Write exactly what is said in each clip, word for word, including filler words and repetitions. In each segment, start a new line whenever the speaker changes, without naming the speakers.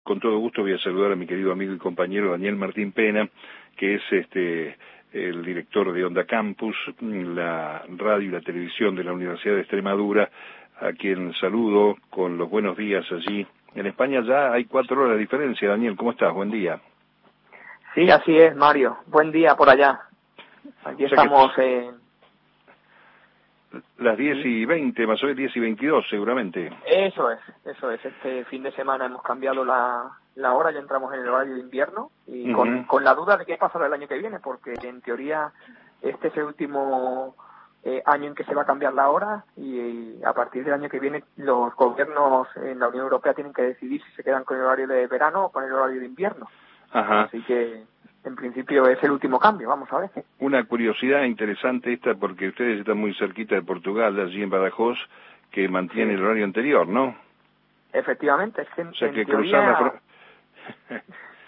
con todo gusto voy a saludar a mi querido amigo y compañero Daniel Martín Pena, que es este el director de Onda Campus, la radio y la televisión de la Universidad de Extremadura, a quien saludo con los buenos días allí. En España ya hay cuatro horas de diferencia. Daniel, ¿cómo estás? Buen día.
Sí, así es, Mario. Buen día por allá. Aquí o sea estamos en...
Las diez y veinte, más o menos diez y veintidós seguramente.
Eso es, eso es. Este fin de semana hemos cambiado la, la hora, ya entramos en el horario de invierno y uh-huh. con, con la duda de qué pasará el año que viene, porque en teoría este es el último eh, año en que se va a cambiar la hora y, y a partir del año que viene los gobiernos en la Unión Europea tienen que decidir si se quedan con el horario de verano o con el horario de invierno.
Ajá.
Así que en principio es el último cambio, vamos a ver.
Una curiosidad interesante esta, porque ustedes están muy cerquita de Portugal, allí en Badajoz, que mantiene sí. el horario anterior, ¿no?
Efectivamente, es que en,
o sea,
en
que
teoría...
cruzar la fr...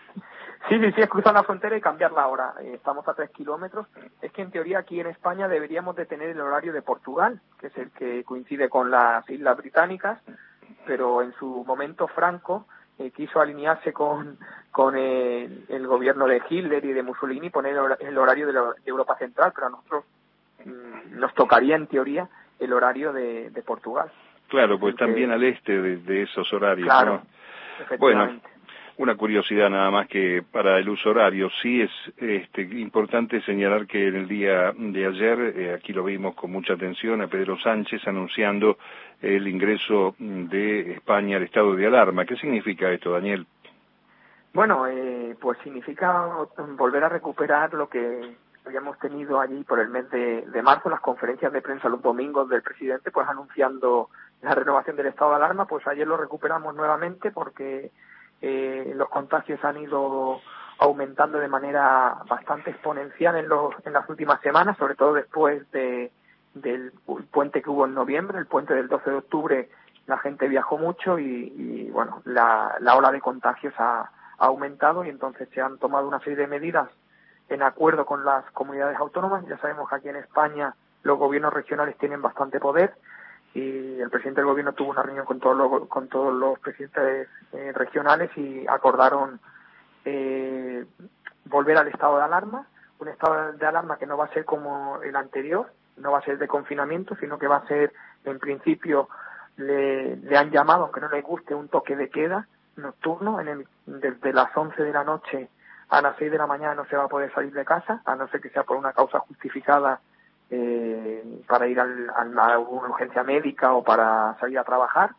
sí, sí, sí, es cruzar la frontera y cambiar la hora. Eh, estamos a tres kilómetros. Es que en teoría aquí en España deberíamos de tener el horario de Portugal, que es el que coincide con las Islas Británicas, pero en su momento Franco eh, quiso alinearse con, con el, el gobierno de Hitler y de Mussolini, poner el horario de, la, de Europa Central, pero a nosotros mmm, nos tocaría en teoría el horario de, de Portugal.
Claro, pues están bien al este de, de esos horarios,
claro,
¿no?
Efectivamente.
Bueno, una curiosidad nada más que para el uso horario. Sí es este, importante señalar que en el día de ayer, eh, aquí lo vimos con mucha atención, a Pedro Sánchez anunciando el ingreso de España al estado de alarma. ¿Qué significa esto, Daniel?
Bueno, eh, pues significa volver a recuperar lo que habíamos tenido allí por el mes de, de marzo, las conferencias de prensa los domingos del presidente, pues anunciando la renovación del estado de alarma. Pues ayer lo recuperamos nuevamente porque eh, los contagios han ido aumentando de manera bastante exponencial en, los, en las últimas semanas, sobre todo después de, del puente que hubo en noviembre, el puente del doce de octubre. La gente viajó mucho y, y bueno, la, la ola de contagios ha, ha aumentado y entonces se han tomado una serie de medidas en acuerdo con las comunidades autónomas. Ya sabemos que aquí en España los gobiernos regionales tienen bastante poder y el presidente del gobierno tuvo una reunión con todos los, con todos los presidentes eh, regionales y acordaron eh, volver al estado de alarma, un estado de alarma que no va a ser como el anterior, no va a ser de confinamiento, sino que va a ser, en principio, le, le han llamado, aunque no les guste, un toque de queda nocturno, en el, desde las once de la noche a las seis de la mañana no se va a poder salir de casa, a no ser que sea por una causa justificada eh, para ir al, al, a una urgencia médica o para salir a trabajar.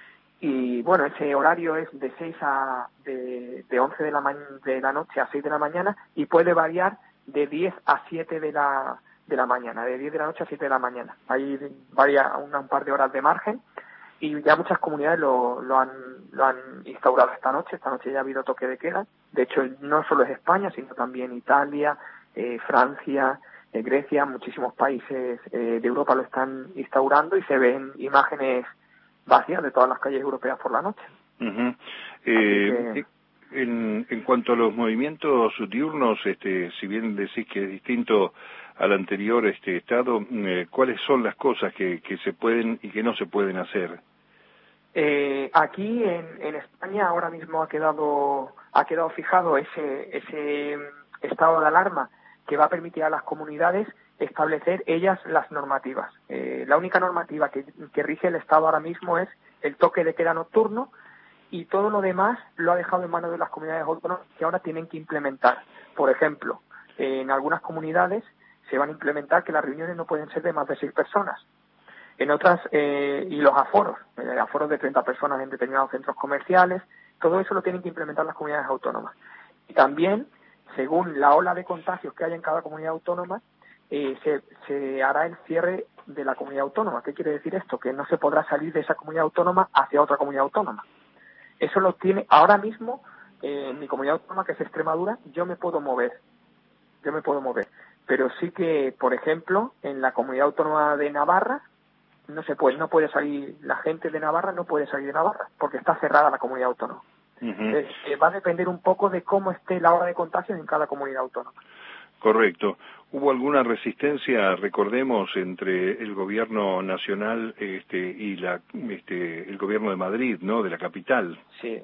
Y bueno, ese horario es de seis a de, de once de la, ma- de la noche a seis de la mañana y puede variar de diez a siete de la de la mañana, de diez de la noche a siete de la mañana. Hay varia una, un par de horas de margen. Y ya muchas comunidades lo, lo, han, lo han instaurado esta noche. Esta noche ya ha habido toque de queda. De hecho, no solo es España, sino también Italia, eh, Francia, eh, Grecia, muchísimos países eh, de Europa lo están instaurando y se ven imágenes vacías de todas las calles europeas por la noche.
Uh-huh. eh,
que...
en, en cuanto a los movimientos diurnos, este, si bien decís que es distinto al anterior este estado, eh, ¿cuáles son las cosas que, que se pueden y que no se pueden hacer?
Eh, aquí en, en España ahora mismo ha quedado ha quedado fijado ese ese estado de alarma que va a permitir a las comunidades establecer ellas las normativas. Eh, la única normativa que, que rige el Estado ahora mismo es el toque de queda nocturno y todo lo demás lo ha dejado en manos de las comunidades autónomas que ahora tienen que implementar. Por ejemplo, eh, en algunas comunidades se van a implementar que las reuniones no pueden ser de más de seis personas. En otras, eh, y los aforos, eh, aforos de treinta personas en determinados centros comerciales, todo eso lo tienen que implementar las comunidades autónomas. Y también, según la ola de contagios que haya en cada comunidad autónoma, eh, se, se hará el cierre de la comunidad autónoma. ¿Qué quiere decir esto? Que no se podrá salir de esa comunidad autónoma hacia otra comunidad autónoma. Eso lo tiene ahora mismo eh, en mi comunidad autónoma, que es Extremadura. Yo me puedo mover, yo me puedo mover. Pero sí que, por ejemplo, en la comunidad autónoma de Navarra, no se puede, no puede salir, la gente de Navarra no puede salir de Navarra, porque está cerrada la comunidad autónoma.
Uh-huh.
Entonces, eh, va a depender un poco de cómo esté la hora de contagios en cada comunidad autónoma.
Correcto. ¿Hubo alguna resistencia, recordemos, entre el gobierno nacional este, y la, este, el gobierno de Madrid, ¿no?, de la capital?
Sí.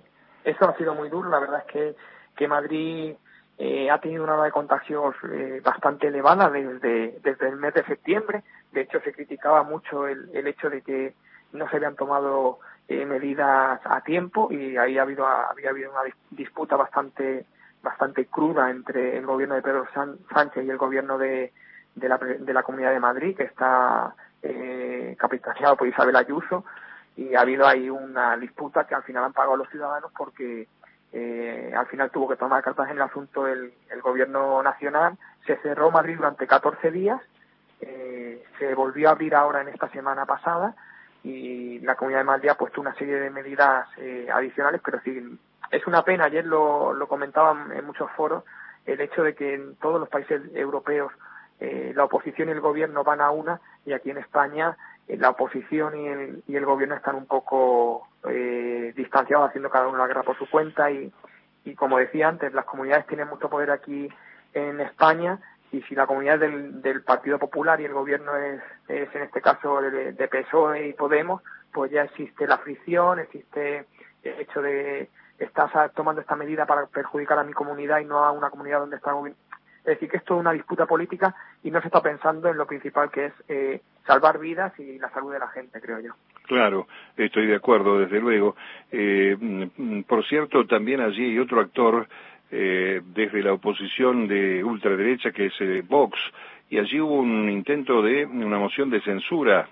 eso ha sido muy duro. La verdad es que, que Madrid eh, ha tenido una ola de contagios eh, bastante elevada desde, desde el mes de septiembre. De hecho, se criticaba mucho el, el hecho de que no se habían tomado eh, medidas a tiempo, y ahí ha habido, había habido una disputa bastante bastante cruda entre el gobierno de Pedro Sánchez y el gobierno de, de, la, de la Comunidad de Madrid, que está eh, capitaneado por Isabel Ayuso, y ha habido ahí una disputa que al final han pagado los ciudadanos porque eh, al final tuvo que tomar cartas en el asunto el, el gobierno nacional. Se cerró Madrid durante catorce días, eh, se volvió a abrir ahora en esta semana pasada, y la Comunidad de Madrid ha puesto una serie de medidas eh, adicionales, pero sí, es una pena. Ayer lo, lo comentaban en muchos foros, el hecho de que en todos los países europeos eh, la oposición y el gobierno van a una, y aquí en España eh, la oposición y el, y el gobierno están un poco eh, distanciados, haciendo cada uno la guerra por su cuenta, y, y como decía antes, las comunidades tienen mucho poder aquí en España, y si la comunidad del, del Partido Popular y el gobierno es, es en este caso de, de P S O E y Podemos, pues ya existe la fricción, existe el hecho de estás tomando esta medida para perjudicar a mi comunidad y no a una comunidad donde está gobierno. Es decir, que es toda una disputa política y no se está pensando en lo principal, que es eh, salvar vidas y la salud de la gente, creo yo.
Claro, estoy de acuerdo, desde luego. Eh, por cierto, también allí hay otro actor eh, desde la oposición de ultraderecha, que es eh, Vox, y allí hubo un intento de una moción de censura.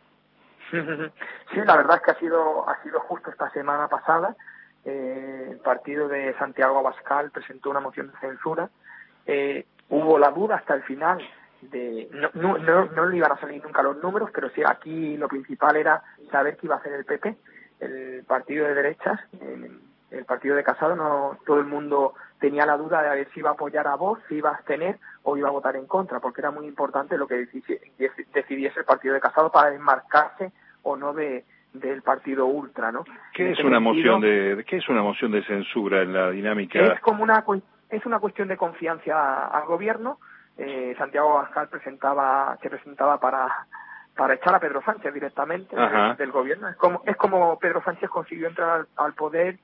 Sí, la verdad es que ha sido ha sido justo esta semana pasada. Eh, el partido de Santiago Abascal presentó una moción de censura. Eh, hubo la duda hasta el final de no, no, no, no le iban a salir nunca los números, pero sí, aquí lo principal era saber qué iba a hacer el P P, el partido de derechas, el, el partido de Casado. No, todo el mundo tenía la duda de a ver si iba a apoyar a Vox, si iba a abstener o iba a votar en contra, porque era muy importante lo que decidiese el partido de Casado para desmarcarse o no de del partido ultra, ¿no?
¿Qué es una moción de qué es una moción de censura en la dinámica?
Es como una es una cuestión de confianza al gobierno. Eh, Santiago Abascal presentaba se presentaba para para echar a Pedro Sánchez directamente del, del gobierno. Es como es como Pedro Sánchez consiguió entrar al, al poder,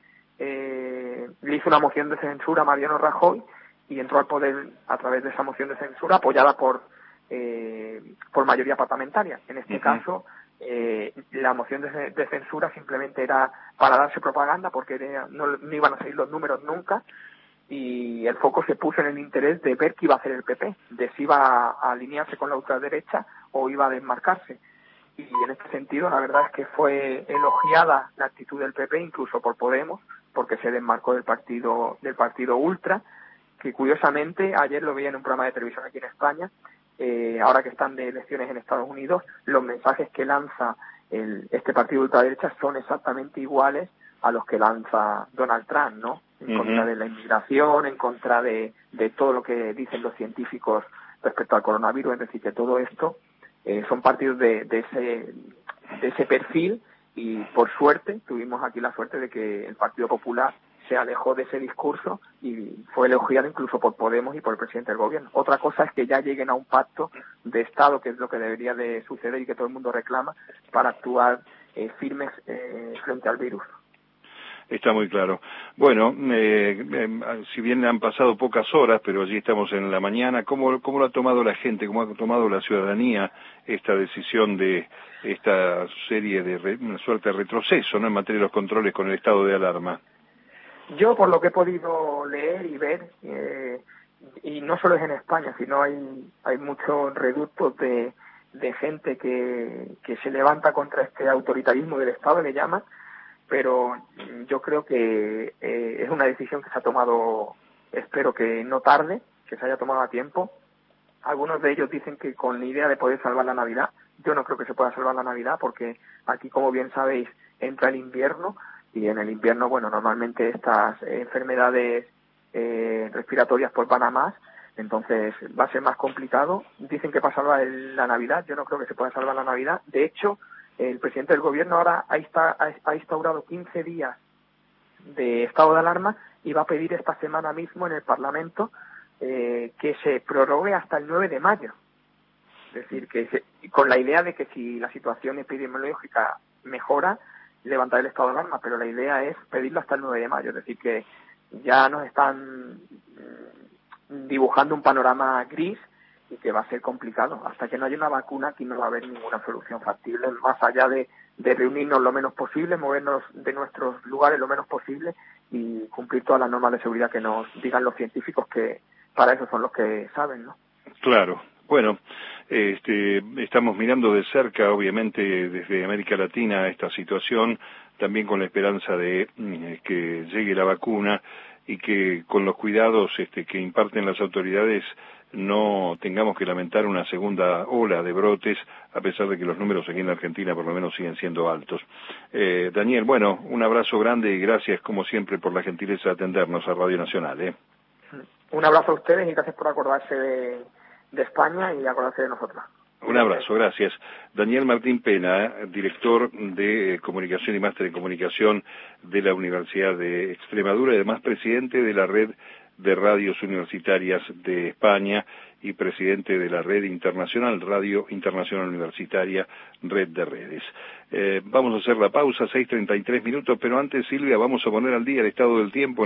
eh, le hizo una moción de censura a Mariano Rajoy y entró al poder a través de esa moción de censura apoyada por eh, por mayoría parlamentaria. En este uh-huh. caso Eh, la moción de, de censura simplemente era para darse propaganda, porque era, no, no iban a salir los números nunca, y el foco se puso en el interés de ver qué iba a hacer el P P, de si iba a, a alinearse con la ultraderecha o iba a desmarcarse. Y en este sentido la verdad es que fue elogiada la actitud del P P, incluso por Podemos, porque se desmarcó del partido del partido ultra, que curiosamente ayer lo veía en un programa de televisión aquí en España. Eh, ahora que están de elecciones en Estados Unidos, los mensajes que lanza el, este partido de ultraderecha son exactamente iguales a los que lanza Donald Trump, ¿no? En uh-huh. contra de la inmigración, en contra de, de todo lo que dicen los científicos respecto al coronavirus. Es decir, que todo esto eh, son partidos de, de ese de ese perfil, y por suerte tuvimos aquí la suerte de que el Partido Popular se alejó de ese discurso y fue elogiado incluso por Podemos y por el presidente del gobierno. Otra cosa es que ya lleguen a un pacto de Estado, que es lo que debería de suceder y que todo el mundo reclama, para actuar eh, firmes eh, frente al virus.
Está muy claro. Bueno, eh, eh, si bien han pasado pocas horas, pero allí estamos en la mañana, ¿cómo, cómo lo ha tomado la gente, cómo ha tomado la ciudadanía esta decisión de esta serie de re, una suerte de retroceso, ¿no?, en materia de los controles con el estado de alarma?
Yo, por lo que he podido leer y ver, eh, y no solo es en España, sino hay hay muchos reductos de, de gente que, que se levanta contra este autoritarismo del Estado, le llaman, pero yo creo que eh, es una decisión que se ha tomado, espero que no tarde, que se haya tomado a tiempo. Algunos de ellos dicen que con la idea de poder salvar la Navidad. Yo no creo que se pueda salvar la Navidad, porque aquí, como bien sabéis, entra el invierno, y en el invierno, bueno, normalmente estas eh, enfermedades eh, respiratorias pues van a más, entonces va a ser más complicado. Dicen que para salvar el, la Navidad, yo no creo que se pueda salvar la Navidad. De hecho, el presidente del gobierno ahora ha, está, ha instaurado quince días de estado de alarma y va a pedir esta semana mismo en el Parlamento eh, que se prorrogue hasta el nueve de mayo. Es decir, que se, con la idea de que si la situación epidemiológica mejora, levantar el estado de alarma, pero la idea es pedirlo hasta el nueve de mayo, es decir, que ya nos están dibujando un panorama gris y que va a ser complicado. Hasta que no haya una vacuna, aquí no va a haber ninguna solución factible, más allá de, de reunirnos lo menos posible, movernos de nuestros lugares lo menos posible y cumplir todas las normas de seguridad que nos digan los científicos, que para eso son los que saben, ¿no?
Claro. Bueno, este, estamos mirando de cerca, obviamente, desde América Latina esta situación, también con la esperanza de eh, que llegue la vacuna y que con los cuidados este, que imparten las autoridades no tengamos que lamentar una segunda ola de brotes, a pesar de que los números aquí en la Argentina por lo menos siguen siendo altos. Eh, Daniel, bueno, un abrazo grande y gracias como siempre por la gentileza de atendernos a Radio Nacional. ¿eh?
Un abrazo a ustedes y gracias por acordarse de, de España y acordarse de nosotros.
Un abrazo, gracias. Daniel Martín Pena, director de Comunicación y Máster en Comunicación de la Universidad de Extremadura y además presidente de la Red de Radios Universitarias de España y presidente de la Red Internacional, Radio Internacional Universitaria, Red de Redes. Eh, vamos a hacer la pausa, seis treinta y tres minutos, pero antes, Silvia, vamos a poner al día el estado del tiempo.